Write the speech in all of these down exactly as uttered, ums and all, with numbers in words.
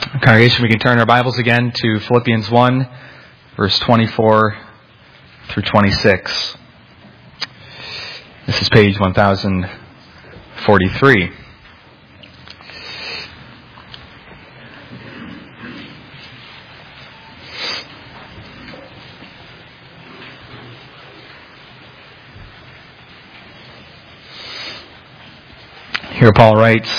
Congregation, we can turn our Bibles again to Philippians one, verse twenty-four through twenty-six. This is page one thousand forty-three. Here Paul writes,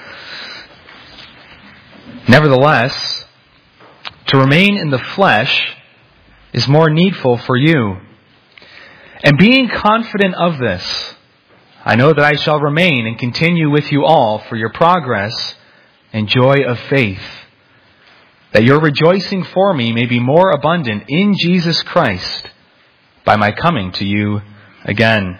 "Nevertheless, to remain in the flesh is more needful for you. And being confident of this, I know that I shall remain and continue with you all for your progress and joy of faith, that your rejoicing for me may be more abundant in Jesus Christ by my coming to you again."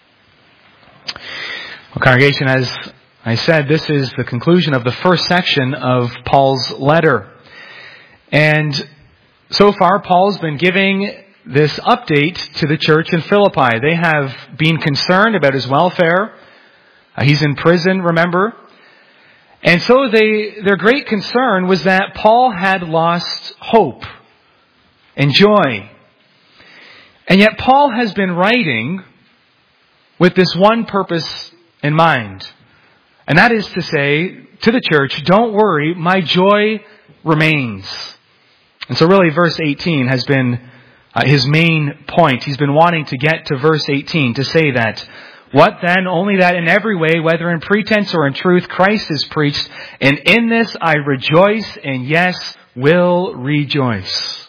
Well, congregation, as I said, this is the conclusion of the first section of Paul's letter. And so far, Paul's been giving this update to the church in Philippi. They have been concerned about his welfare. Uh, he's in prison, remember? And so they, their great concern was that Paul had lost hope and joy. And yet Paul has been writing with this one purpose in mind. And that is to say to the church, don't worry, my joy remains. And so really verse eighteen has been uh, his main point. He's been wanting to get to verse eighteen to say that. What then? Only that in every way, whether in pretense or in truth, Christ is preached. And in this I rejoice, and yes, will rejoice.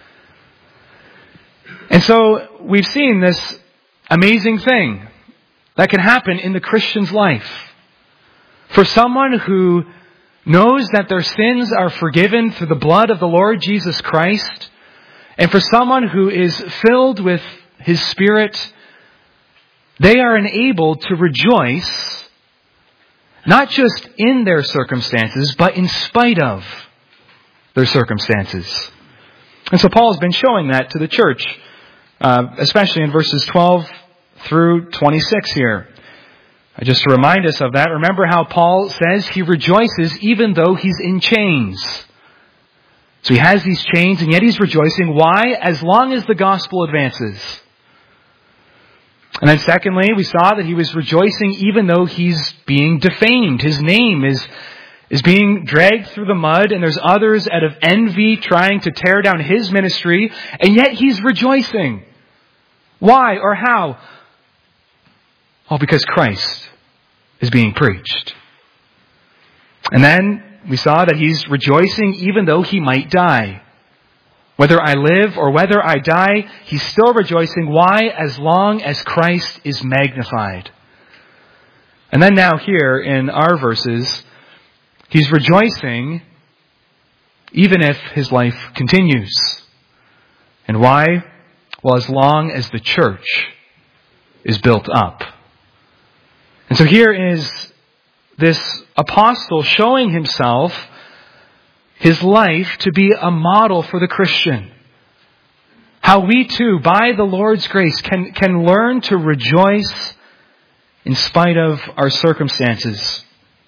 And so we've seen this amazing thing that can happen in the Christian's life. For someone who knows that their sins are forgiven through the blood of the Lord Jesus Christ, and for someone who is filled with His Spirit, they are enabled to rejoice, not just in their circumstances, but in spite of their circumstances. And so Paul's been showing that to the church, uh, especially in verses twelve through twenty-six here. Just to remind us of that, remember how Paul says he rejoices even though he's in chains. So he has these chains and yet he's rejoicing. Why? As long as the gospel advances. And then secondly, we saw that he was rejoicing even though he's being defamed. His name is, is being dragged through the mud, and there's others out of envy trying to tear down his ministry, and yet he's rejoicing. Why or how? Well, because Christ is being preached. And then we saw that he's rejoicing even though he might die. Whether I live or whether I die, he's still rejoicing. Why? As long as Christ is magnified. And then now here in our verses, he's rejoicing even if his life continues. And why? Well, as long as the church is built up. And so here is this apostle showing himself, his life, to be a model for the Christian. How we too, by the Lord's grace, can, can learn to rejoice in spite of our circumstances.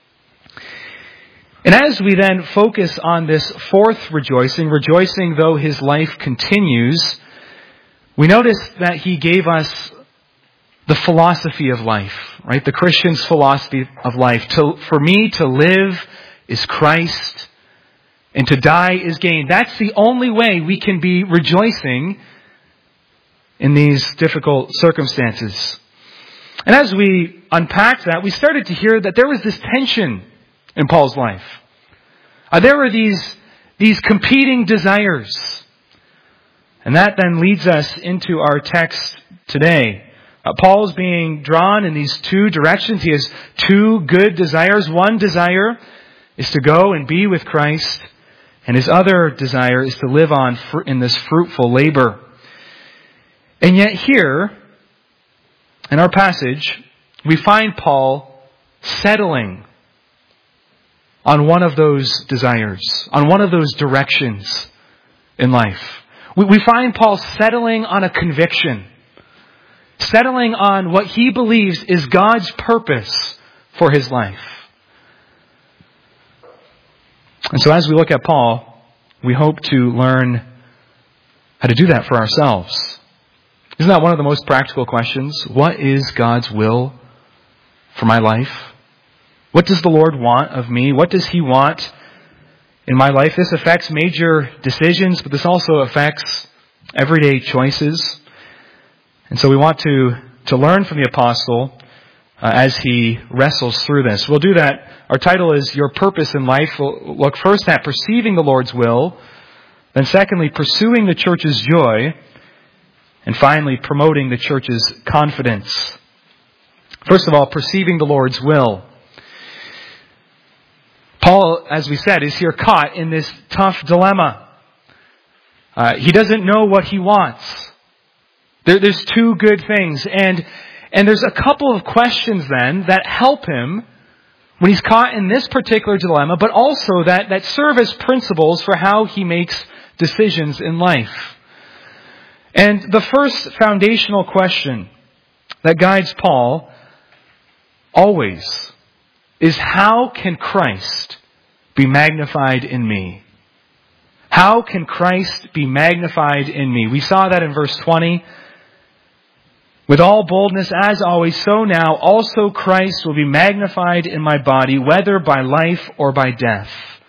And as we then focus on this fourth rejoicing, rejoicing though his life continues, we notice that he gave us the philosophy of life, right? The Christian's philosophy of life. To, for me to live is Christ, and to die is gain. That's the only way we can be rejoicing in these difficult circumstances. And as we unpacked that, we started to hear that there was this tension in Paul's life. Uh, there were these, these competing desires. And that then leads us into our text today. Uh, Paul's being drawn in these two directions. He has two good desires. One desire is to go and be with Christ, and his other desire is to live on fr- in this fruitful labor. And yet here, in our passage, we find Paul settling on one of those desires, on one of those directions in life. We, we find Paul settling on a conviction. Settling on what he believes is God's purpose for his life. And so as we look at Paul, we hope to learn how to do that for ourselves. Isn't that one of the most practical questions? What is God's will for my life? What does the Lord want of me? What does He want in my life? This affects major decisions, but this also affects everyday choices. And so we want to, to learn from the apostle uh, as he wrestles through this. We'll do that. Our title is Your Purpose in Life. We'll look first at perceiving the Lord's will, then secondly, pursuing the church's joy, and finally, promoting the church's confidence. First of all, perceiving the Lord's will. Paul, as we said, is here caught in this tough dilemma. Uh, he doesn't know what he wants. There, there's two good things. And, and there's a couple of questions then that help him when he's caught in this particular dilemma, but also that, that serve as principles for how he makes decisions in life. And the first foundational question that guides Paul always is, how can Christ be magnified in me? How can Christ be magnified in me? We saw that in verse twenty. With all boldness, as always, so now also Christ will be magnified in my body, whether by life or by death.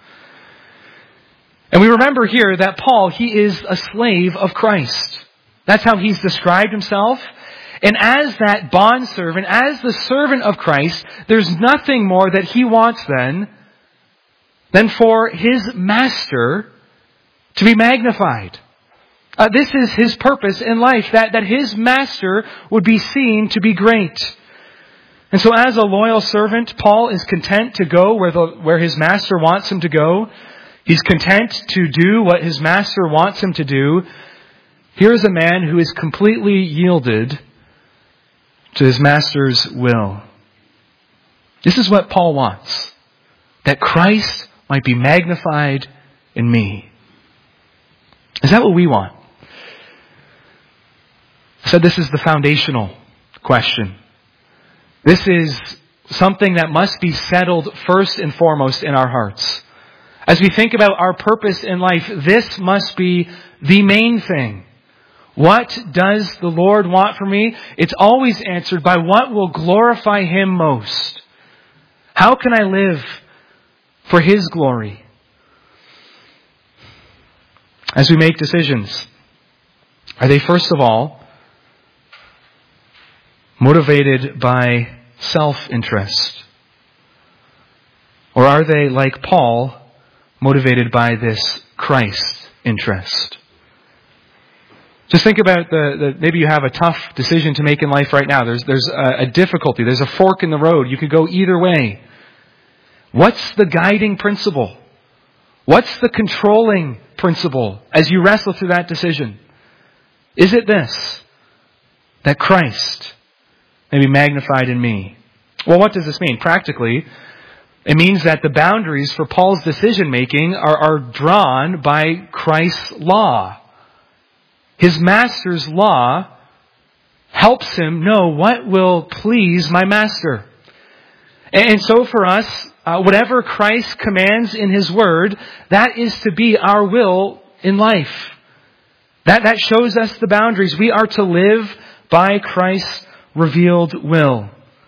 And we remember here that Paul, he is a slave of Christ. That's how he's described himself. And as that bondservant, as the servant of Christ, there's nothing more that he wants then than for his master to be magnified. Uh, this is his purpose in life, that, that his master would be seen to be great. And so as a loyal servant, Paul is content to go where, the, where his master wants him to go. He's content to do what his master wants him to do. Here's a man who is completely yielded to his master's will. This is what Paul wants, that Christ might be magnified in me. Is that what we want? I said this is the foundational question. This is something that must be settled first and foremost in our hearts. As we think about our purpose in life, this must be the main thing. What does the Lord want from me? It's always answered by what will glorify Him most. How can I live for His glory? As we make decisions, are they first of all motivated by self-interest? Or are they, like Paul, motivated by this Christ interest? Just think about the, the maybe you have a tough decision to make in life right now. There's there's a, a difficulty. There's a fork in the road. You could go either way. What's the guiding principle? What's the controlling principle as you wrestle through that decision? Is it this, that Christ may be magnified in me? Well, what does this mean? Practically, it means that the boundaries for Paul's decision making are, are drawn by Christ's law. His master's law helps him know what will please my master. And so for us, uh, whatever Christ commands in His Word, that is to be our will in life. That, that shows us the boundaries. We are to live by Christ's revealed will.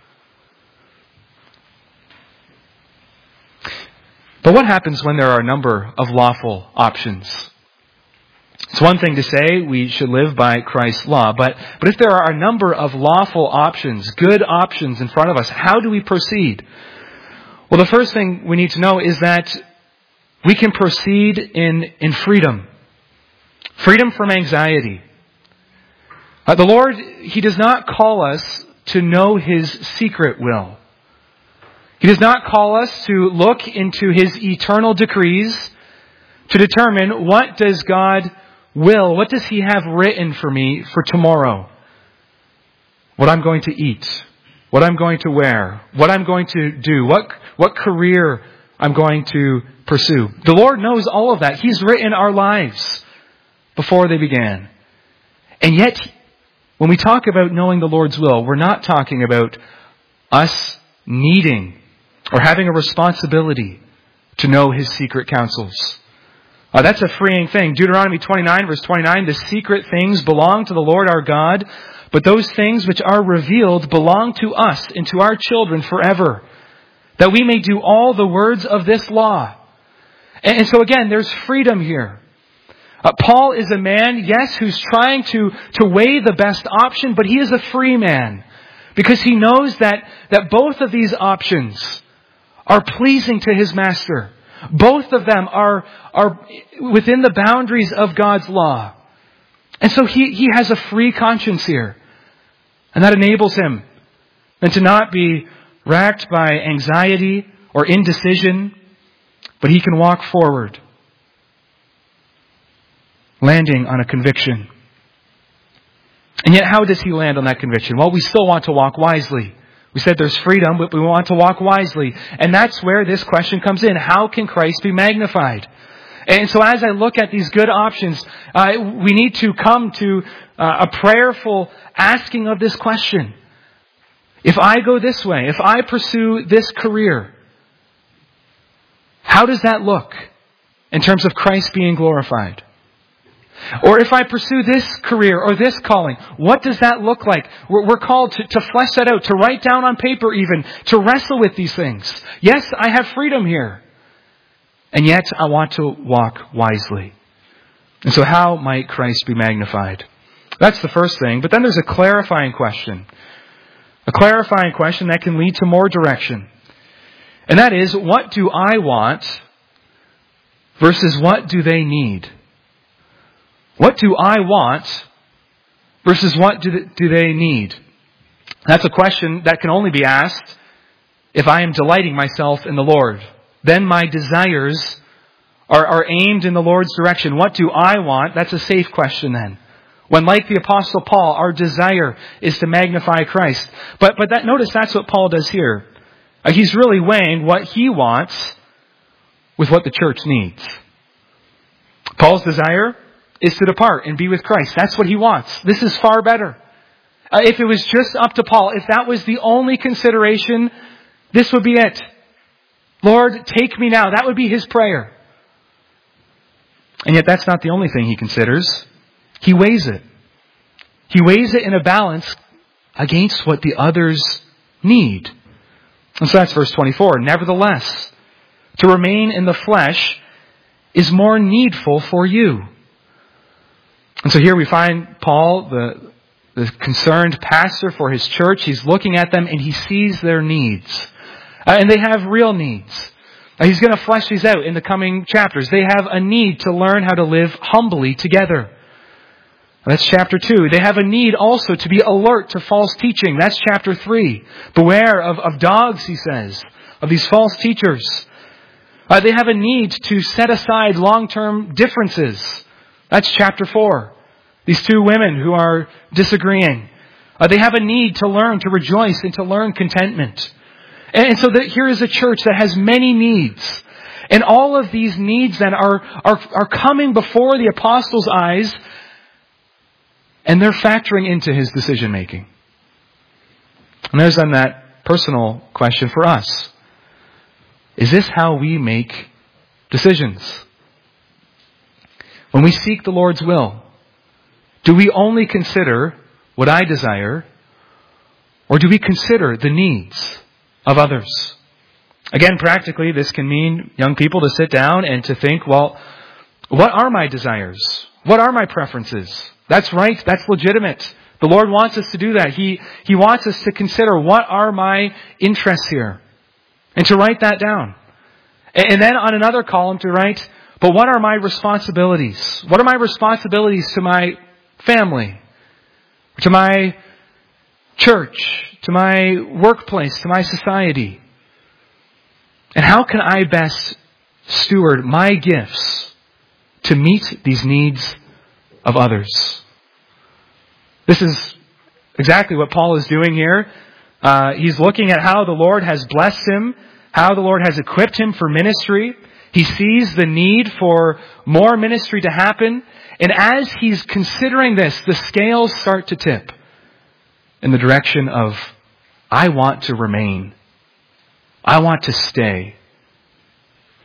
But what happens when there are a number of lawful options? It's one thing to say we should live by Christ's law, but, but if there are a number of lawful options, good options in front of us, how do we proceed? Well, the first thing we need to know is that we can proceed in, in freedom. Freedom from anxiety. Uh, the Lord, He does not call us to know His secret will. He does not call us to look into His eternal decrees to determine what does God will, what does He have written for me for tomorrow? What I'm going to eat, what I'm going to wear, what I'm going to do, what, what career I'm going to pursue. The Lord knows all of that. He's written our lives before they began. And yet, when we talk about knowing the Lord's will, we're not talking about us needing or having a responsibility to know His secret counsels. Uh, that's a freeing thing. Deuteronomy twenty-nine, verse twenty-nine, the secret things belong to the Lord our God, but those things which are revealed belong to us and to our children forever, that we may do all the words of this law. And, and so again, there's freedom here. Uh, Paul is a man, yes, who's trying to, to weigh the best option, but he is a free man because he knows that, that both of these options are pleasing to his master. Both of them are, are within the boundaries of God's law. And so he, he has a free conscience here. And that enables him then to not be racked by anxiety or indecision, but he can walk forward, landing on a conviction. And yet, how does he land on that conviction? Well, we still want to walk wisely. We said there's freedom, but we want to walk wisely. And that's where this question comes in. How can Christ be magnified? And so as I look at these good options, uh, we need to come to uh, a prayerful asking of this question. If I go this way, if I pursue this career, how does that look in terms of Christ being glorified? Or if I pursue this career or this calling, what does that look like? We're, we're called to, to flesh that out, to write down on paper even, to wrestle with these things. Yes, I have freedom here. And yet I want to walk wisely. And so how might Christ be magnified? That's the first thing. But then there's a clarifying question. A clarifying question that can lead to more direction. And that is, what do I want versus what do they need? What do I want versus what do do they need? That's a question that can only be asked if I am delighting myself in the Lord. Then my desires are, are aimed in the Lord's direction. What do I want? That's a safe question then. When, like the Apostle Paul, our desire is to magnify Christ. But but that notice that's what Paul does here. Uh, he's really weighing what he wants with what the church needs. Paul's desire is to depart and be with Christ. That's what he wants. This is far better. Uh, if it was just up to Paul, if that was the only consideration, this would be it. Lord, take me now. That would be his prayer. And yet that's not the only thing he considers. He weighs it. He weighs it in a balance against what the others need. And so that's verse twenty-four. Nevertheless, to remain in the flesh is more needful for you. And so here we find Paul, the, the concerned pastor for his church. He's looking at them and he sees their needs. Uh, and they have real needs. Uh, he's going to flesh these out in the coming chapters. They have a need to learn how to live humbly together. That's chapter two. They have a need also to be alert to false teaching. That's chapter three. Beware of, of dogs, he says, of these false teachers. Uh, they have a need to set aside long-term differences. That's chapter four. These two women who are disagreeing. Uh, they have a need to learn to rejoice and to learn contentment. And, and so that here is a church that has many needs. And all of these needs then are, are, are coming before the apostles' eyes, and they're factoring into his decision making. And there's then that personal question for us. Is this how we make decisions? When we seek the Lord's will, do we only consider what I desire, or do we consider the needs of others? Again, practically, this can mean young people to sit down and to think, well, what are my desires? What are my preferences? That's right. That's legitimate. The Lord wants us to do that. He, He wants us to consider what are my interests here, and to write that down. And then on another column to write, but what are my responsibilities? What are my responsibilities to my family, to my church, to my workplace, to my society? And how can I best steward my gifts to meet these needs of others? This is exactly what Paul is doing here. Uh, he's looking at how the Lord has blessed him, how the Lord has equipped him for ministry. He sees the need for more ministry to happen. And as he's considering this, the scales start to tip in the direction of, I want to remain. I want to stay.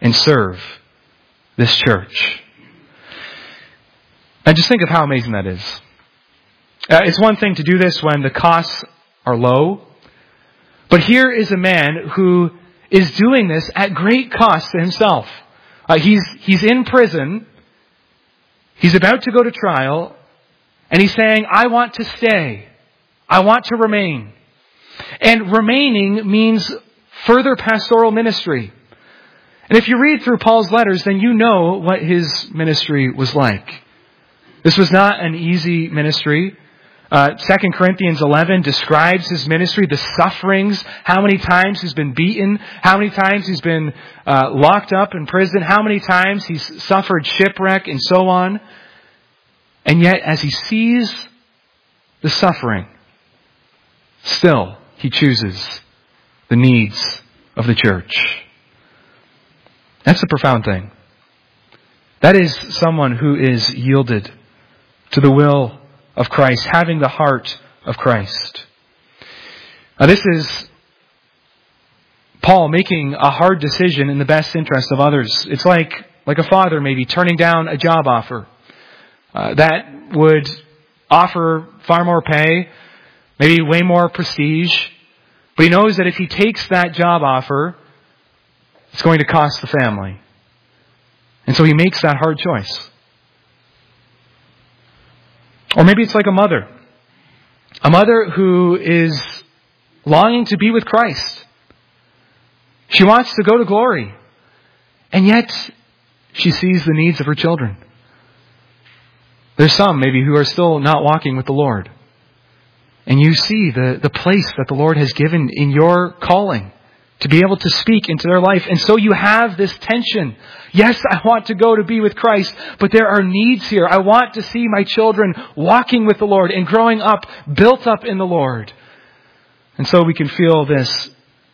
and serve this church. And just think of how amazing that is. Uh, it's one thing to do this when the costs are low, but here is a man who is doing this at great cost to himself. Uh, he's, he's in prison, he's about to go to trial, and he's saying, I want to stay. I want to remain. And remaining means further pastoral ministry. And if you read through Paul's letters, then you know what his ministry was like. This was not an easy ministry. Uh, Second Corinthians eleven describes his ministry, the sufferings, how many times he's been beaten, how many times he's been uh, locked up in prison, how many times he's suffered shipwreck and so on. And yet, as he sees the suffering, still he chooses the needs of the church. That's a profound thing. That is someone who is yielded to the will of Christ, having the heart of Christ. Now, this is Paul making a hard decision in the best interest of others. It's like, like a father maybe turning down a job offer uh, that would offer far more pay, maybe way more prestige, but he knows that if he takes that job offer, it's going to cost the family. And so he makes that hard choice. Or maybe it's like a mother. A mother who is longing to be with Christ. She wants to go to glory. And yet, she sees the needs of her children. There's some maybe who are still not walking with the Lord. And you see the, the place that the Lord has given in your calling to be able to speak into their life. And so you have this tension. Yes, I want to go to be with Christ, but there are needs here. I want to see my children walking with the Lord and growing up, built up in the Lord. And so we can feel this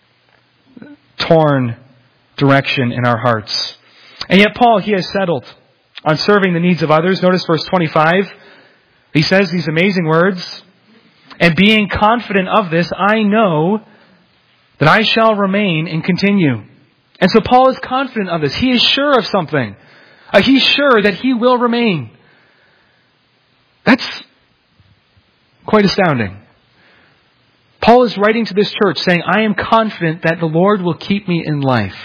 torn direction in our hearts. And yet Paul, he has settled on serving the needs of others. Notice verse twenty-five. He says these amazing words, and being confident of this, I know that I shall remain and continue. And so Paul is confident of this. He is sure of something. Uh, he's sure that he will remain. That's quite astounding. Paul is writing to this church saying, I am confident that the Lord will keep me in life.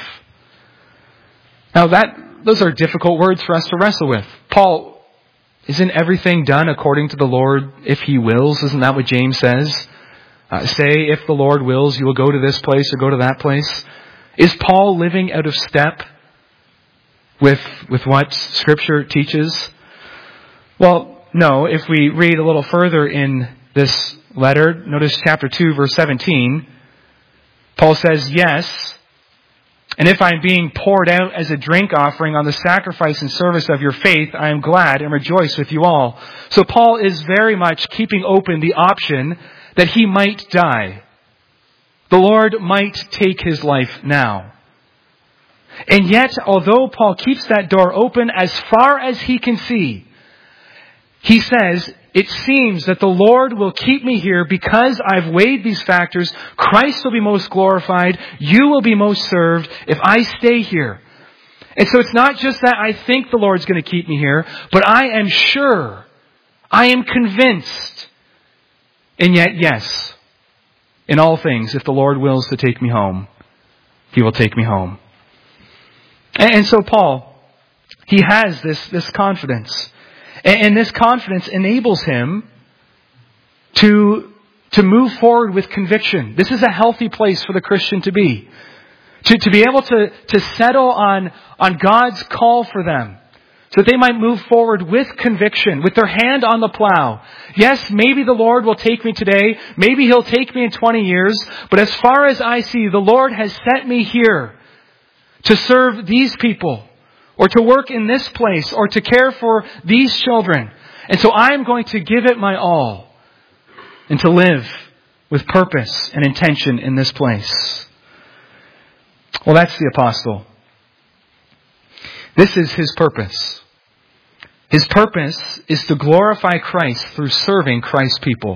Now that, those are difficult words for us to wrestle with. Paul, isn't everything done according to the Lord if He wills? Isn't that what James says? Uh, say, if the Lord wills, you will go to this place or go to that place. Is Paul living out of step with, with what Scripture teaches? Well, no. If we read a little further in this letter, notice chapter two, verse seventeen. Paul says, yes, and if I am being poured out as a drink offering on the sacrifice and service of your faith, I am glad and rejoice with you all. So Paul is very much keeping open the option that he might die. The Lord might take his life now. And yet, although Paul keeps that door open as far as he can see, he says, it seems that the Lord will keep me here because I've weighed these factors. Christ will be most glorified. You will be most served if I stay here. And so it's not just that I think the Lord's going to keep me here, but I am sure, I am convinced. And yet, yes, in all things, if the Lord wills to take me home, He will take me home. And so Paul, he has this, this confidence. And this confidence enables him to, to move forward with conviction. This is a healthy place for the Christian to be. To, to be able to, to settle on, on God's call for them. So that they might move forward with conviction, with their hand on the plow. Yes, maybe the Lord will take me today. Maybe He'll take me in twenty years. But as far as I see, the Lord has sent me here to serve these people, or to work in this place, or to care for these children. And so I'm going to give it my all, and to live with purpose and intention in this place. Well, that's the apostle. This is his purpose. His purpose is to glorify Christ through serving Christ's people.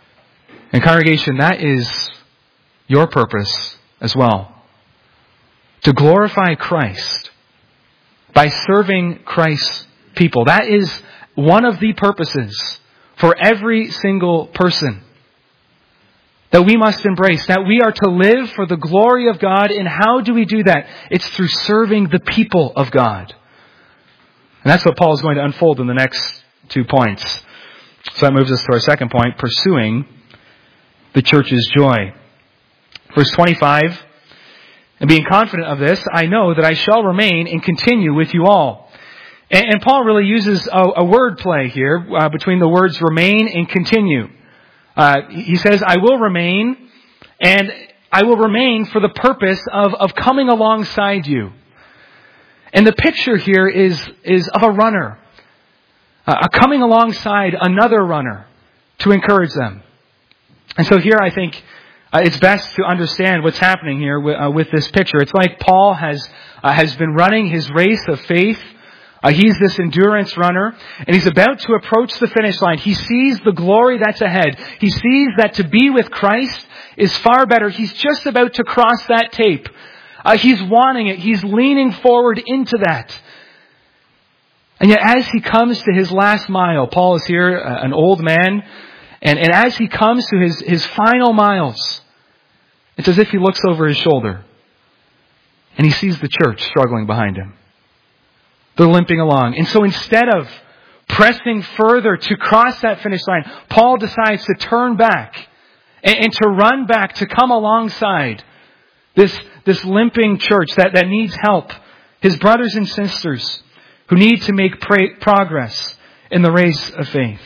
And congregation, that is your purpose as well. to glorify Christ by serving Christ's people. That is one of the purposes for every single person that we must embrace, that we are to live for the glory of God. And how do we do that? It's through serving the people of God. And that's what Paul is going to unfold in the next two points. So that moves us to our second point, pursuing the church's joy. Verse twenty-five, and being confident of this, I know that I shall remain and continue with you all. And, and Paul really uses a, a word play here uh, between the words remain and continue. Uh, he says, I will remain, and I will remain for the purpose of, of coming alongside you. And the picture here is, is of a runner, uh, coming alongside another runner to encourage them. And so here I think uh, it's best to understand what's happening here with, uh, with this picture. It's like Paul has uh, has been running his race of faith. Uh, he's this endurance runner, and he's about to approach the finish line. He sees the glory that's ahead. He sees that to be with Christ is far better. He's just about to cross that tape. Uh, he's wanting it. He's leaning forward into that. And yet as he comes to his last mile, Paul is here, uh, an old man, and, and as he comes to his, his final miles, it's as if he looks over his shoulder and he sees the church struggling behind him. They're limping along. And so instead of pressing further to cross that finish line, Paul decides to turn back and, and to run back, to come alongside this, this limping church that, that needs help. His brothers and sisters who need to make pra- progress in the race of faith.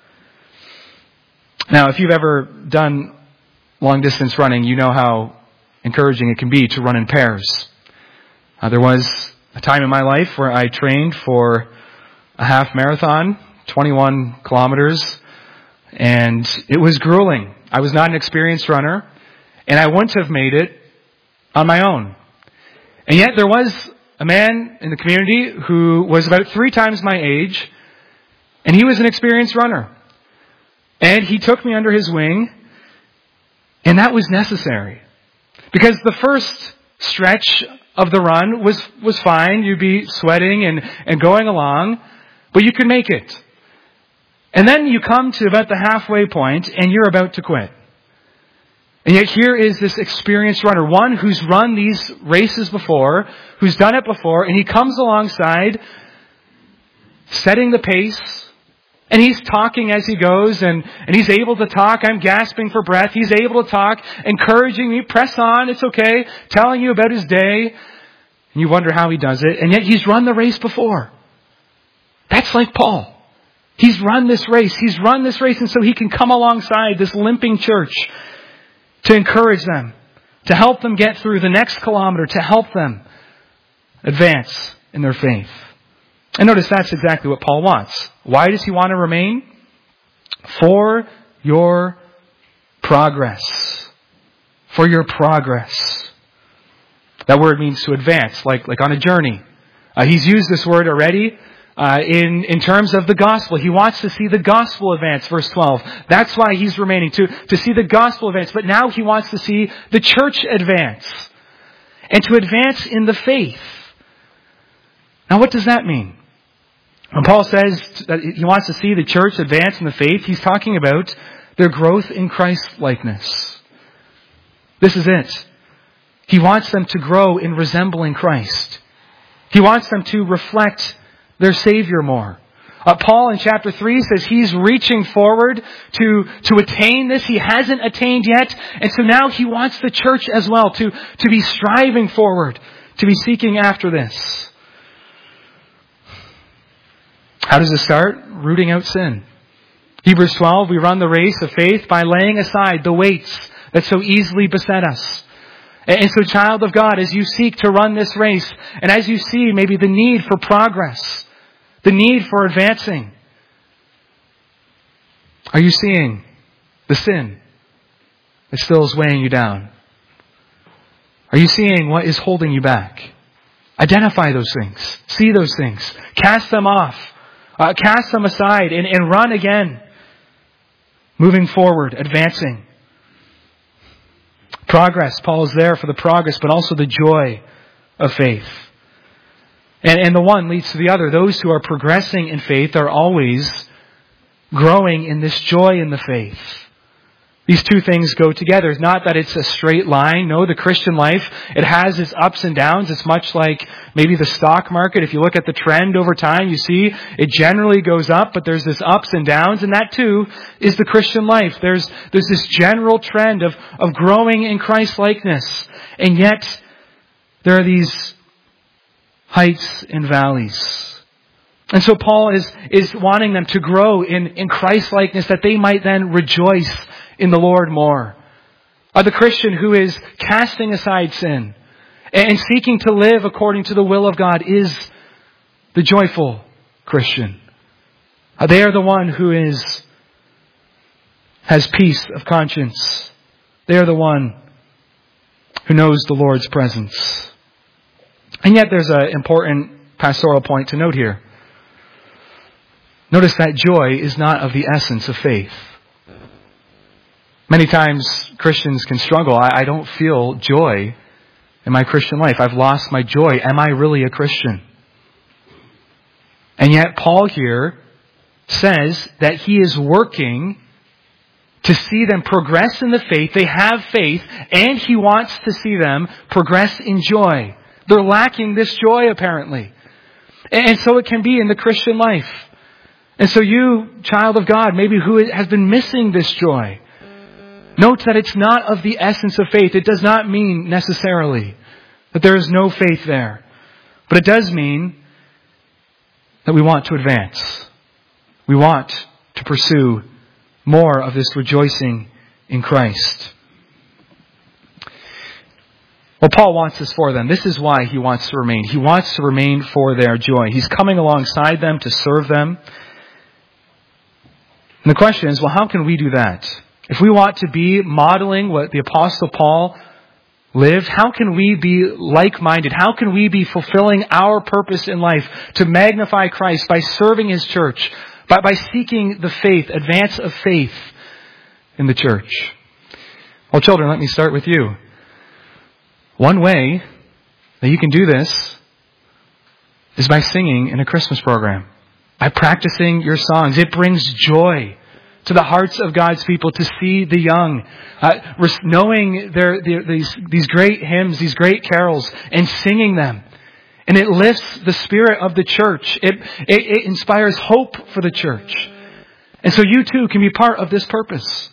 Now, if you've ever done long distance running, you know how encouraging it can be to run in pairs. Uh, there was a time in my life where I trained for a half marathon, twenty-one kilometers, and it was grueling. I was not an experienced runner, and I wouldn't have made it on my own. And yet there was a man in the community who was about three times my age, and he was an experienced runner. And he took me under his wing, and that was necessary. Because the first stretch of the run was, was fine. You'd be sweating and, and going along, but you could make it. And then you come to about the halfway point and you're about to quit. And yet here is this experienced runner, one who's run these races before, who's done it before, and he comes alongside, setting the pace, and he's talking as he goes, and, and he's able to talk. I'm gasping for breath. He's able to talk, encouraging me, press on, it's okay, telling you about his day. And you wonder how he does it. And yet he's run the race before. That's like Paul. He's run this race. He's run this race, and so he can come alongside this limping church to encourage them, to help them get through the next kilometer, to help them advance in their faith. And notice that's exactly what Paul wants. Why does he want to remain? For your progress. For your progress. That word means to advance, like, like on a journey. Uh, he's used this word already uh, in, in terms of the gospel. He wants to see the gospel advance, verse twelve. That's why he's remaining, to, to see the gospel advance. But now he wants to see the church advance. And to advance in the faith. Now what does that mean? When Paul says that he wants to see the church advance in the faith, he's talking about their growth in Christ-likeness. This is it. He wants them to grow in resembling Christ. He wants them to reflect their Savior more. Uh, Paul in chapter three says he's reaching forward to, to attain this. He hasn't attained yet. And so now he wants the church as well to, to be striving forward, to be seeking after this. How does it start? Rooting out sin. Hebrews twelve, we run the race of faith by laying aside the weights that so easily beset us. And so, child of God, as you seek to run this race, and as you see maybe the need for progress, the need for advancing, are you seeing the sin that still is weighing you down? Are you seeing what is holding you back? Identify those things. See those things. Cast them off. Uh, cast them aside and, and run again. Moving forward, advancing. Progress. Paul is there for the progress, but also the joy of faith. And, and the one leads to the other. Those who are progressing in faith are always growing in this joy in the faith. These two things go together. It's not that it's a straight line. No, the Christian life, it has its ups and downs. It's much like maybe the stock market. If you look at the trend over time, you see it generally goes up, but there's this ups and downs, and that too is the Christian life. There's, there's this general trend of, of growing in Christ-likeness. And yet, there are these heights and valleys. And so Paul is, is wanting them to grow in, in Christ-likeness that they might then rejoice in the Lord more. Uh, the Christian who is casting aside sin and seeking to live according to the will of God is the joyful Christian. Uh, they are the one who is has peace of conscience. They are the one who knows the Lord's presence. And yet there's an important pastoral point to note here. Notice that joy is not of the essence of faith. Many times Christians can struggle. I, I don't feel joy in my Christian life. I've lost my joy. Am I really a Christian? And yet Paul here says that he is working to see them progress in the faith. They have faith, and he wants to see them progress in joy. They're lacking this joy, apparently. And so it can be in the Christian life. And so you, child of God, maybe who has been missing this joy, note that it's not of the essence of faith. It does not mean necessarily that there is no faith there. But it does mean that we want to advance. We want to pursue more of this rejoicing in Christ. Well, Paul wants this for them. This is why he wants to remain. He wants to remain for their joy. He's coming alongside them to serve them. And the question is, well, how can we do that? If we want to be modeling what the Apostle Paul lived, how can we be like-minded? How can we be fulfilling our purpose in life to magnify Christ by serving His church, by, by seeking the faith, advance of faith in the church? Well, children, let me start with you. One way that you can do this is by singing in a Christmas program, by practicing your songs. It brings joy to the hearts of God's people to see the young, uh, knowing their, their, these, these great hymns, these great carols, and singing them. And it lifts the spirit of the church. It, it, it inspires hope for the church. And so you too can be part of this purpose.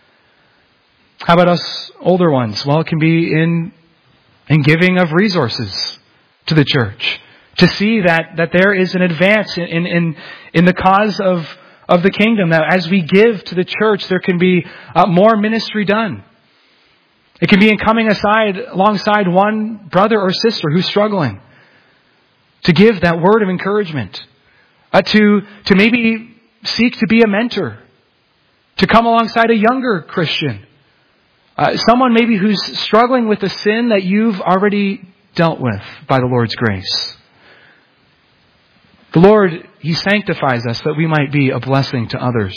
How about us older ones? Well, it can be in, in giving of resources to the church, to see that, that there is an advance in, in, in the cause of of the kingdom, that as we give to the church, there can be uh, more ministry done. It can be in coming aside alongside one brother or sister who's struggling, to give that word of encouragement, uh, to to maybe seek to be a mentor, to come alongside a younger Christian, uh, someone maybe who's struggling with a sin that you've already dealt with by the Lord's grace. The Lord, He sanctifies us that we might be a blessing to others.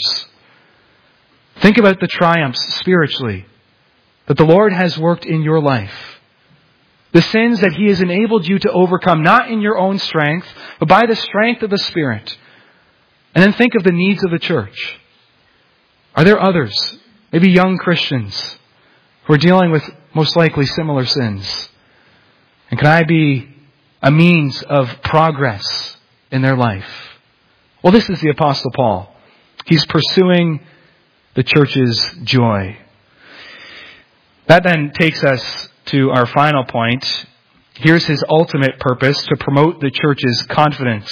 Think about the triumphs spiritually that the Lord has worked in your life. The sins that He has enabled you to overcome, not in your own strength, but by the strength of the Spirit. And then think of the needs of the church. Are there others, maybe young Christians, who are dealing with most likely similar sins? And can I be a means of progress in their life? Well, this is the Apostle Paul. He's pursuing the church's joy. That then takes us to our final point. Here's his ultimate purpose: to promote the church's confidence.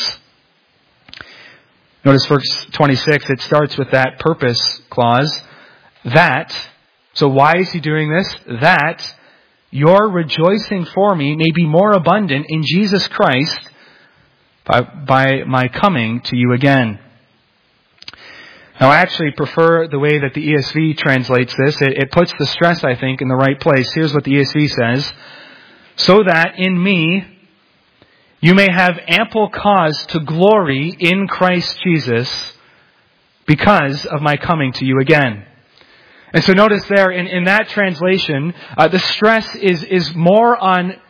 Notice verse twenty-six, it starts with that purpose clause. That, so why is he doing this? That your rejoicing for me may be more abundant in Jesus Christ By, by my coming to you again. Now, I actually prefer the way that the E S V translates this. It, it puts the stress, I think, in the right place. Here's what the E S V says. So that in me you may have ample cause to glory in Christ Jesus because of my coming to you again. And so notice there in, in that translation, uh, the stress is, is more on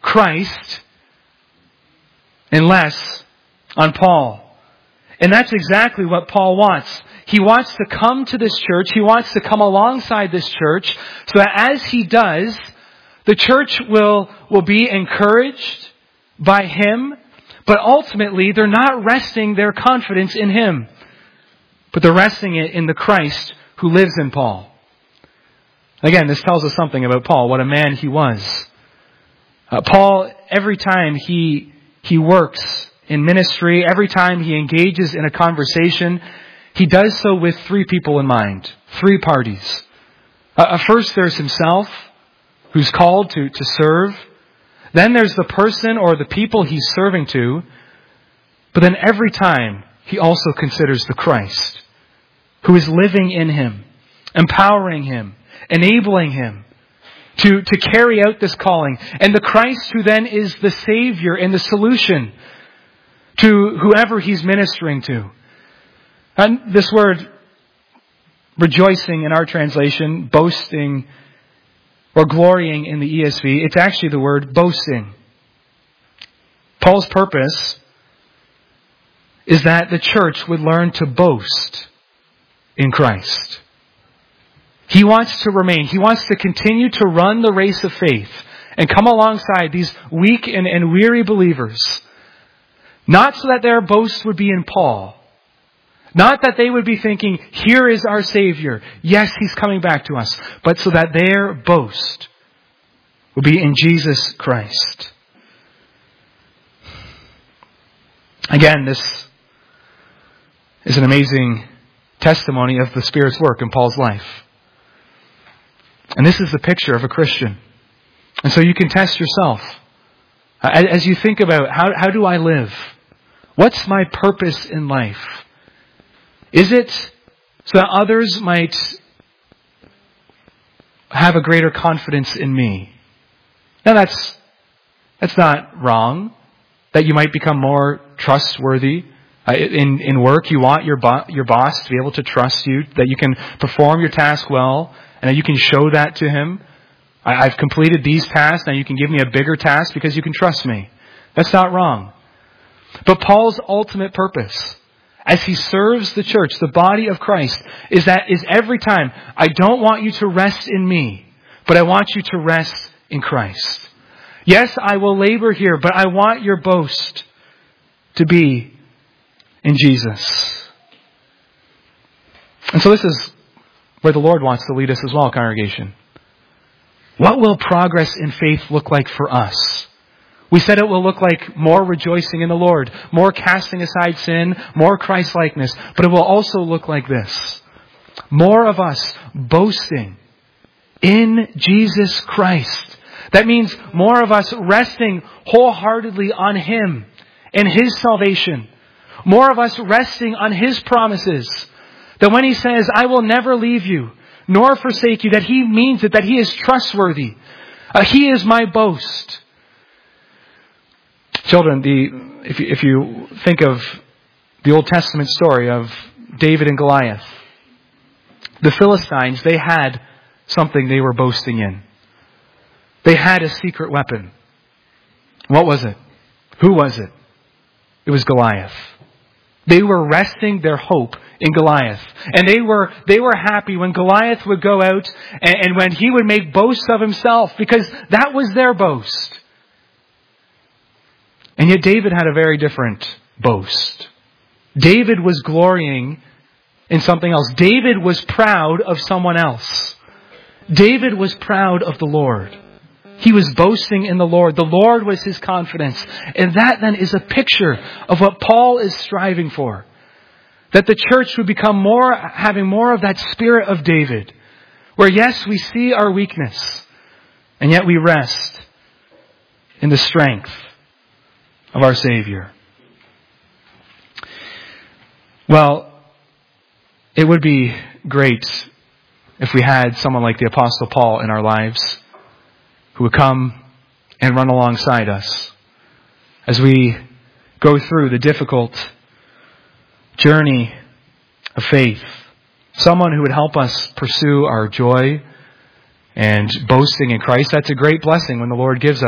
Christ and less on Paul. And that's exactly what Paul wants. He wants to come to this church. He wants to come alongside this church so that as he does, the church will, will be encouraged by him. But ultimately, they're not resting their confidence in him, but they're resting it in the Christ who lives in Paul. Again, this tells us something about Paul, what a man he was. Uh, Paul, every time he he works in ministry, every time he engages in a conversation, he does so with three people in mind, three parties. Uh, first, there's himself, who's called to, to serve. Then there's the person or the people he's serving to. But then every time, he also considers the Christ, who is living in him, empowering him, enabling him to, to carry out this calling. And the Christ who then is the Savior and the solution to whoever he's ministering to. And this word, rejoicing in our translation, boasting, or glorying in the E S V, it's actually the word boasting. Paul's purpose is that the church would learn to boast in Christ. He wants to remain. He wants to continue to run the race of faith and come alongside these weak and, and weary believers. Not so that their boast would be in Paul. Not that they would be thinking, here is our Savior. Yes, He's coming back to us. But so that their boast would be in Jesus Christ. Again, this is an amazing testimony of the Spirit's work in Paul's life. And this is the picture of a Christian. And so you can test yourself. As you think about, how, how do I live? What's my purpose in life? Is it so that others might have a greater confidence in me? Now that's, that's not wrong. That you might become more trustworthy. Uh, in, in work, you want your, bo- your boss to be able to trust you. That you can perform your task well. And that you can show that to him. I, I've completed these tasks. Now you can give me a bigger task because you can trust me. That's not wrong. But Paul's ultimate purpose, as he serves the church, the body of Christ, is that is every time, I don't want you to rest in me, but I want you to rest in Christ. Yes, I will labor here, but I want your boast to be in Jesus. And so this is where the Lord wants to lead us as well, congregation. What will progress in faith look like for us? We said it will look like more rejoicing in the Lord, more casting aside sin, more Christ-likeness. But it will also look like this. More of us boasting in Jesus Christ. That means more of us resting wholeheartedly on Him and His salvation. More of us resting on His promises. That when He says, I will never leave you, nor forsake you, that He means it, that He is trustworthy. Uh, he is my boast. Children, the if you, if you think of the Old Testament story of David and Goliath, the Philistines, they had something they were boasting in. They had a secret weapon. What was it? Who was it? It was Goliath. They were resting their hope in Goliath. And they were they were happy when Goliath would go out and, and when he would make boasts of himself, because that was their boast. And yet David had a very different boast. David was glorying in something else. David was proud of someone else. David was proud of the Lord. He was boasting in the Lord. The Lord was his confidence. And that then is a picture of what Paul is striving for. That the church would become more, having more of that spirit of David. Where yes, we see our weakness. And yet we rest in the strength of our Savior. Well, it would be great if we had someone like the Apostle Paul in our lives who would come and run alongside us as we go through the difficult journey of faith. Someone who would help us pursue our joy and boasting in Christ. That's a great blessing when the Lord gives us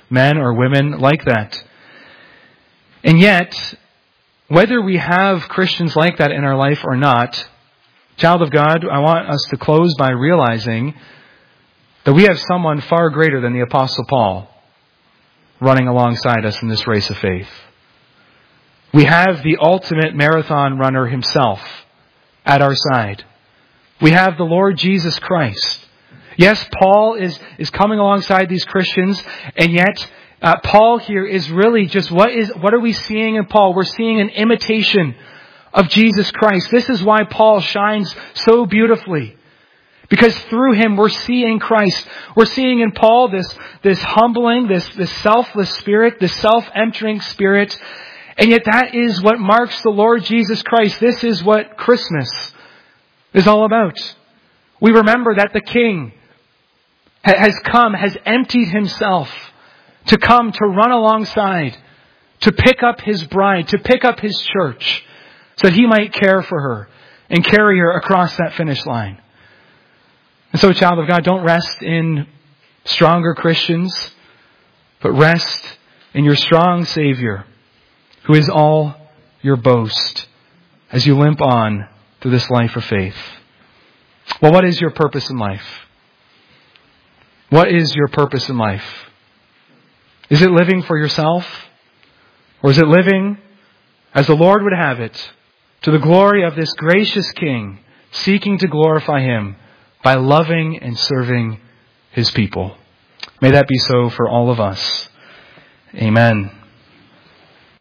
men or women like that. And yet, whether we have Christians like that in our life or not, child of God, I want us to close by realizing that we have someone far greater than the Apostle Paul running alongside us in this race of faith. We have the ultimate marathon runner himself at our side. We have the Lord Jesus Christ. Yes, Paul is, is coming alongside these Christians, and yet uh, Paul here is really just, what is what are we seeing in Paul? We're seeing an imitation of Jesus Christ. This is why Paul shines so beautifully. Because through him we're seeing Christ. We're seeing in Paul this, this humbling, this, this selfless spirit, this self-emptying spirit. And yet that is what marks the Lord Jesus Christ. This is what Christmas is all about. We remember that the King has come, has emptied himself to come, to run alongside, to pick up his bride, to pick up his church, so that he might care for her and carry her across that finish line. And so, child of God, don't rest in stronger Christians, but rest in your strong Savior, who is all your boast as you limp on through this life of faith. Well, what is your purpose in life? What is your purpose in life? Is it living for yourself? Or is it living as the Lord would have it, to the glory of this gracious King, seeking to glorify Him by loving and serving His people? May that be so for all of us. Amen.